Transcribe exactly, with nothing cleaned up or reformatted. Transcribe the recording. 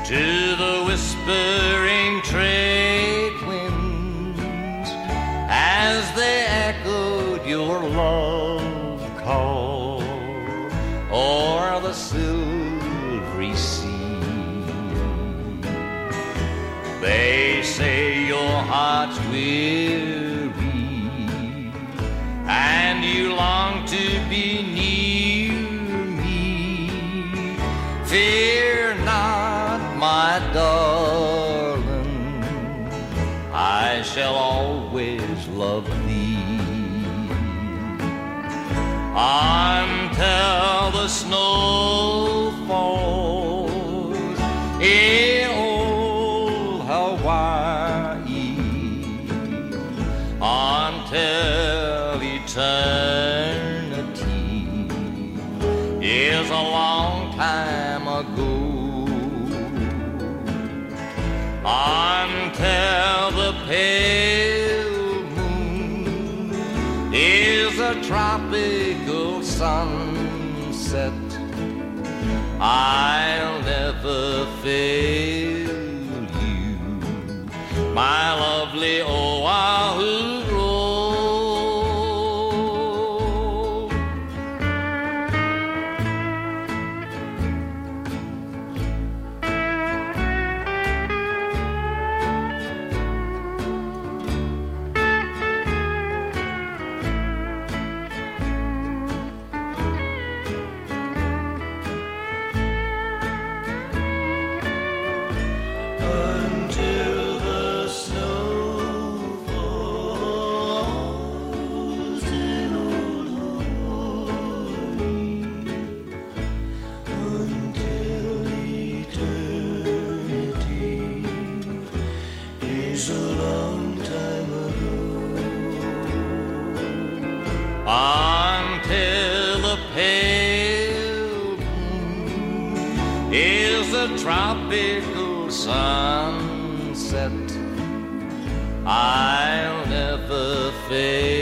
to the whispering trade winds as they echoed your love call o'er the silvery sea. They say your heart's weary and you long to be near me. Fear not, my darling, I shall always love thee until the snow falls in old Hawaii, until eternity is a long time ago, until the pale moon is a tropical sunset. I'll never fail you, my lovely Oahu. Until the pale moon is a tropical sunset, I'll never fail